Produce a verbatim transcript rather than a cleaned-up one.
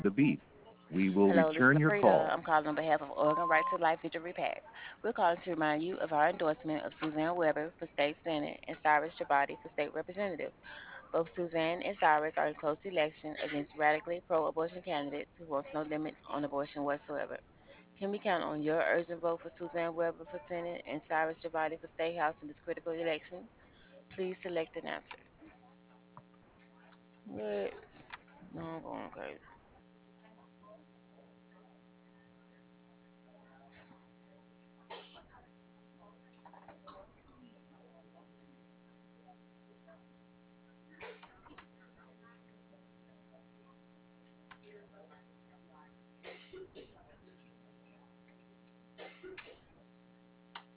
Hello, this is Afrida. I'm calling on behalf of Oregon Right to Life Victory PAC. We're calling to remind you of our endorsement of Suzanne Weber for State Senate and Cyrus Jabati for State Representative. Both Suzanne and Cyrus are in close election against radically pro-abortion candidates who wants no limits on abortion whatsoever. Can we count on your urgent vote for Suzanne Weber for Senate and Cyrus Jabati for State House in this critical election? Please select an answer. What? No, I'm going crazy.